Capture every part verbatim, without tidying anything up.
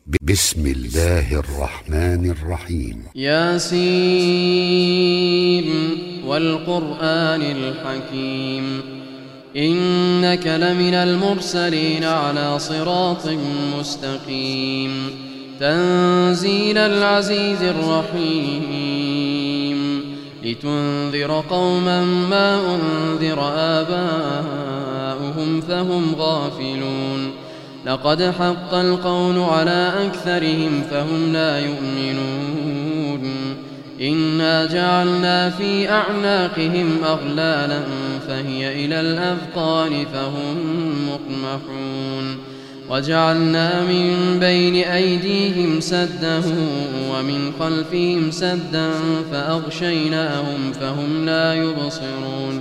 بسم الله الرحمن الرحيم. ياسين والقرآن الحكيم إنك لمن المرسلين على صراط مستقيم تنزيل العزيز الرحيم لتنذر قوما ما أنذر آباؤهم فهم غافلون لقد حق القول على أكثرهم فهم لا يؤمنون إنا جعلنا في أعناقهم أغلالا فهي إلى الأذقان فهم مقمحون وجعلنا من بين أيديهم سدا ومن خلفهم سدا فأغشيناهم فهم لا يبصرون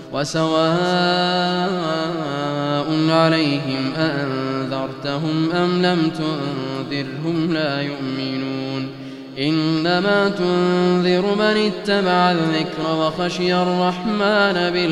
وسواء عليهم أأنذرتهم أم لم تنذرهم لا يؤمنون إنما تنذر من اتبع الذكر وخشي الرحمن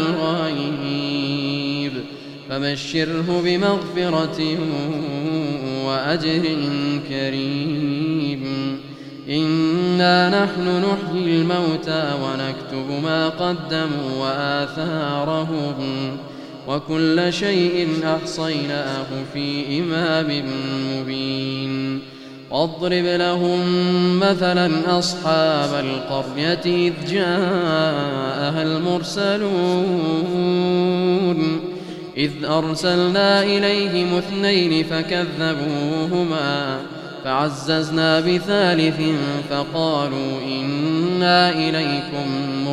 بالغيب فبشره بمغفرة وأجر كريم إنا نحن نحيي الموتى ونكتب ما قدموا وآثارهم وكل شيء أحصيناه في إمام مبين واضرب لهم مثلا أصحاب القرية إذ جاءها المرسلون إذ أرسلنا إليهم اثنين فكذبوهما فعززنا بثالث فقالوا إنا إليكم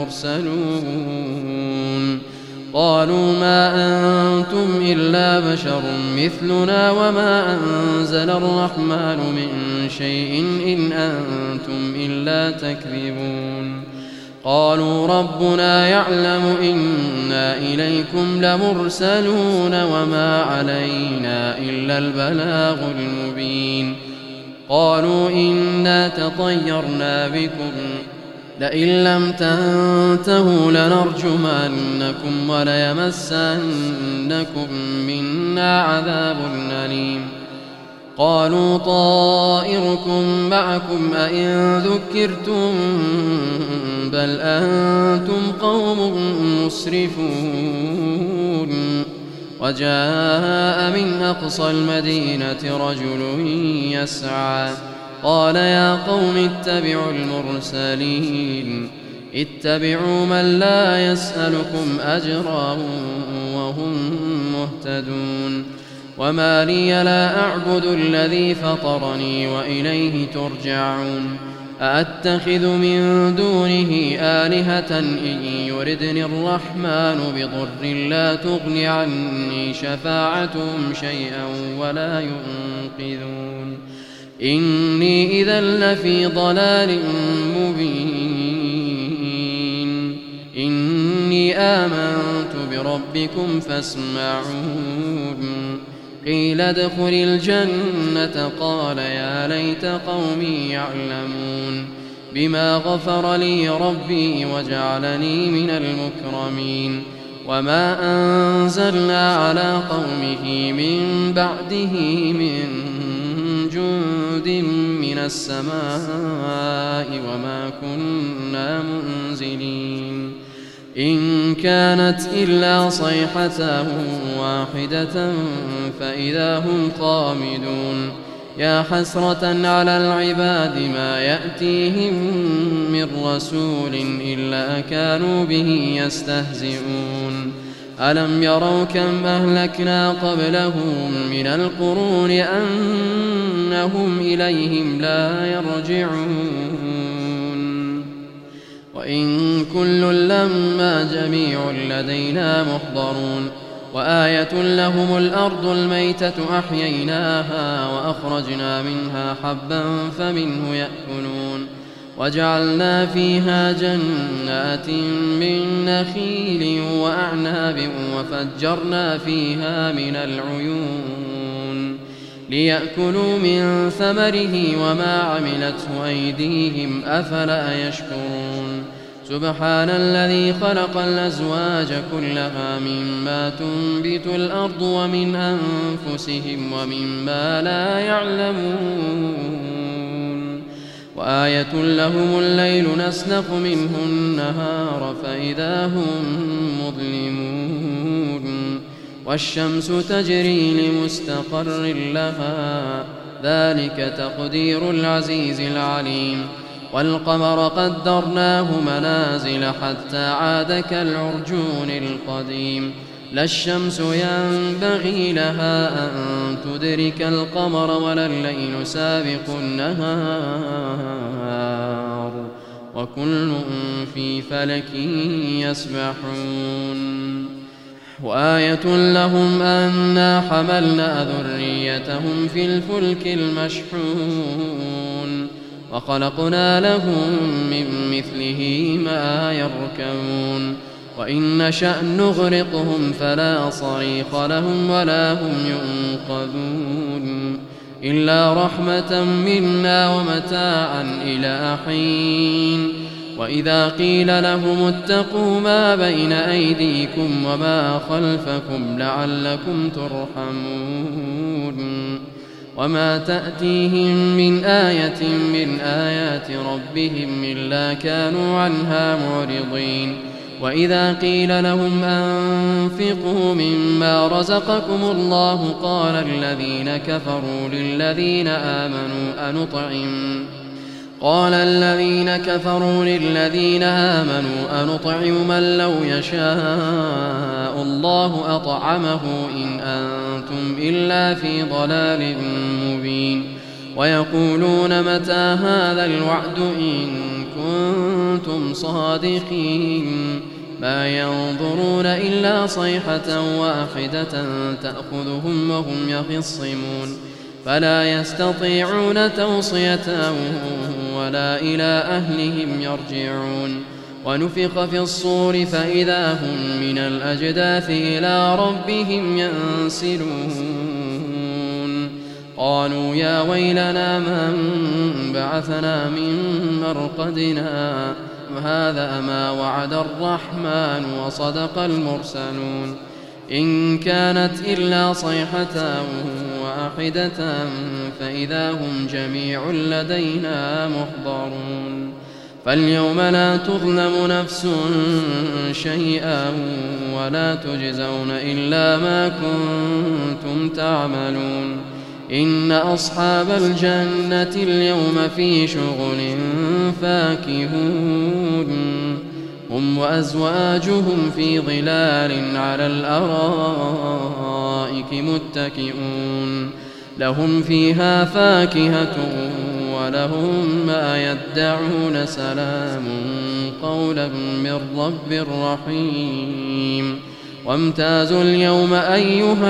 مرسلون قالوا ما أنتم إلا بشر مثلنا وما أنزل الرحمن من شيء إن أنتم إلا تكذبون قالوا ربنا يعلم إنا إليكم لمرسلون وما علينا إلا البلاغ المبين قالوا إنا تطيرنا بكم لئن لم تنتهوا لنرجمنكم وليمسنكم منا عذاب أليم قالوا طائركم معكم أئن ذكرتم بل أنتم قوم مسرفون وجاء من أقصى المدينة رجل يسعى قال يا قوم اتبعوا المرسلين اتبعوا من لا يسألكم أجرا وهم مهتدون وما لي لا أعبد الذي فطرني وإليه ترجعون أأتخذ من دونه آلهة إن يردني الرحمن بضر لا تغن عني شفاعتهم شيئا ولا ينقذون إني إذا لفي ضلال مبين إني آمنت بربكم فاسمعون قيل ادخل الجنة قال يا ليت قومي يعلمون بما غفر لي ربي وجعلني من المكرمين وما أنزلنا على قومه من بعده من جند من السماء وما كنا منزلين إن كانت إلا صيحة واحدة فإذا هم خامدون يا حسرة على العباد ما يأتيهم من رسول إلا كانوا به يستهزئون ألم يروا كم أهلكنا قبلهم من القرون أنهم إليهم لا يرجعون وإن كل لما جميع لدينا محضرون وآية لهم الأرض الميتة أحييناها وأخرجنا منها حبا فمنه يأكلون وجعلنا فيها جنات من نخيل وأعناب وفجرنا فيها من العيون ليأكلوا من ثمره وما عملته أيديهم أفلا يشكرون سبحان الذي خلق الأزواج كلها مما تنبت الأرض ومن أنفسهم ومما لا يعلمون وآية لهم الليل نسلخ منه النهار فإذا هم مظلمون والشمس تجري لمستقر لها ذلك تقدير العزيز العليم والقمر قدرناه منازل حتى عاد كالعرجون القديم لا الشمس ينبغي لها أن تدرك القمر ولا الليل سابق النهار وكل في فلك يسبحون وآية لهم أنا حملنا ذريتهم في الفلك المشحون وخلقنا لهم من مثله ما يركبون وإن نشأ نغرقهم فلا صريخ لهم ولا هم ينقذون إلا رحمة منا ومتاعا إلى حين وإذا قيل لهم اتقوا ما بين أيديكم وما خلفكم لعلكم ترحمون وما تأتيهم من آية من آيات ربهم إلا كانوا عنها معرضين وإذا قيل لهم أنفقوا مما رزقكم الله قال الذين كفروا للذين آمنوا أنطعم قال الذين كفروا للذين آمنوا أنطعم من لو يشاء الله أطعمه إن أنتم إلا في ضلال مبين ويقولون متى هذا الوعد إن كنتم صادقين ما ينظرون إلا صيحة واحدة تأخذهم وهم يخصمون فلا يستطيعون توصية ولا إلى أهلهم يرجعون ونفخ في الصور فإذا هم من الأجداث إلى ربهم ينسلون قالوا يا ويلنا من بعثنا من مرقدنا هذا ما وعد الرحمن وصدق المرسلون إن كانت إلا صيحة واحدة فإذا هم جميع لدينا محضرون فاليوم لا تظلم نفس شيئا ولا تجزون إلا ما كنتم تعملون إن أصحاب الجنة اليوم في شغل فاكهون هم وأزواجهم في ظلال على الأرائك متكئون لهم فيها فاكهة ولهم ما يدعون سلام قولا من رب رحيم وامتازوا اليوم أيها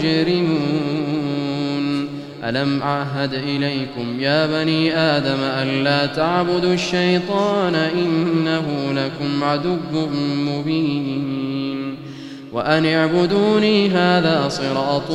المجرمون ألم أعهد إليكم يا بني آدم ألا تعبدوا الشيطان إنه لكم عدو مبين وأن اعبدوني هذا صراط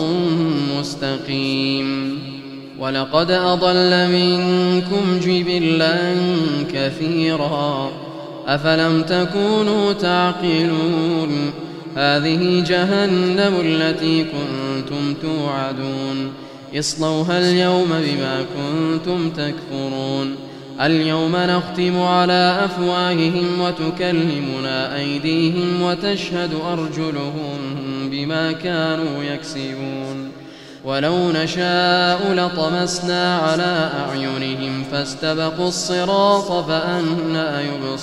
مستقيم ولقد أضل منكم جبلا كثيرا أفلم تكونوا تعقلون هذه جهنم التي كنتم توعدون اصلوها اليوم بما كنتم تكفرون اليوم نختم على أفواههم وتكلمنا أيديهم وتشهد أرجلهم بما كانوا يكسبون ولو نشاء لطمسنا على أعينهم فاستبقوا الصراط فأنى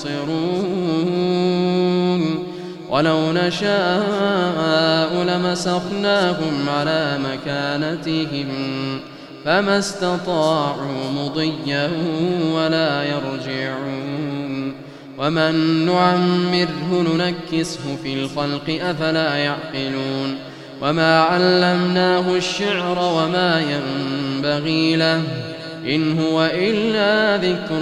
يبصرون ولو نشاء لمسخناهم على مكانتهم فما استطاعوا مضيا ولا يرجعون ومن نعمره ننكسه في الخلق أفلا يعقلون وما علمناه الشعر وما ينبغي له إن هو إلا ذكر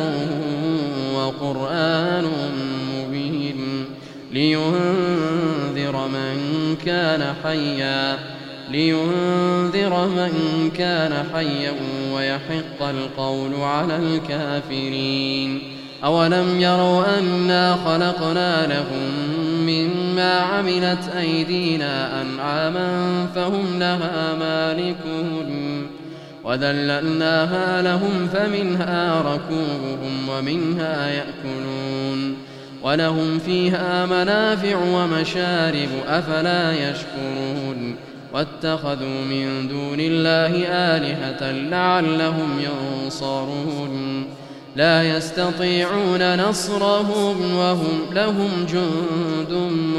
وقرآن مبين لينذر من كان حيا لينذر من كان حيا ويحق القول على الكافرين أولم يروا أنا خلقنا لهم مما عملت أيدينا أنعاما فهم لها مالكون وذللناها لهم فمنها ركوبهم ومنها يأكلون ولهم فيها منافع ومشارب أفلا يشكرون واتخذوا من دون الله آلهة لعلهم ينصرون لا يستطيعون نصرهم وهم لهم جند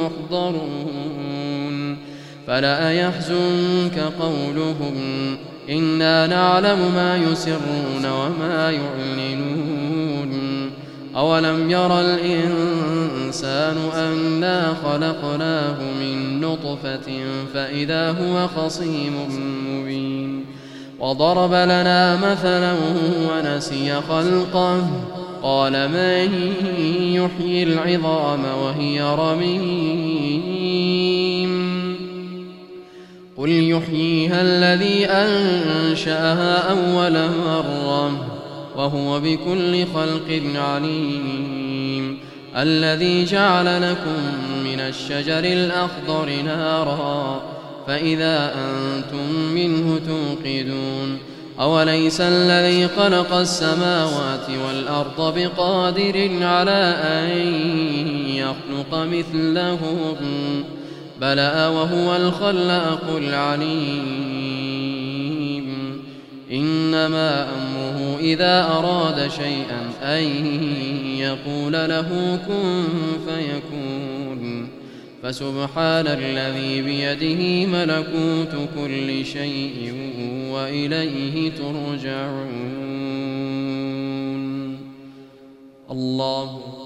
محضرون فلا يحزنك قولهم إنا نعلم ما يسرون وما يعلنون أولم ير الإنسان أنا خلقناه من نطفة فإذا هو خصيم مبين وضرب لنا مثلا ونسي خلقه قال من يحيي العظام وهي رميم قل يحييها الذي أنشأها أول مرة وهو بكل خلق عليم الذي جعل لكم من الشجر الأخضر نارا فإذا أنتم منه توقدون أوليس الذي خلق السماوات والأرض بقادر على أن يخلق مثلهم بلى وهو الخلاق العليم إنما أمره إذا أراد شيئا أن يقول له كن فيكون فسبحان الذي بيده ملكوت كل شيء وإليه ترجعون الله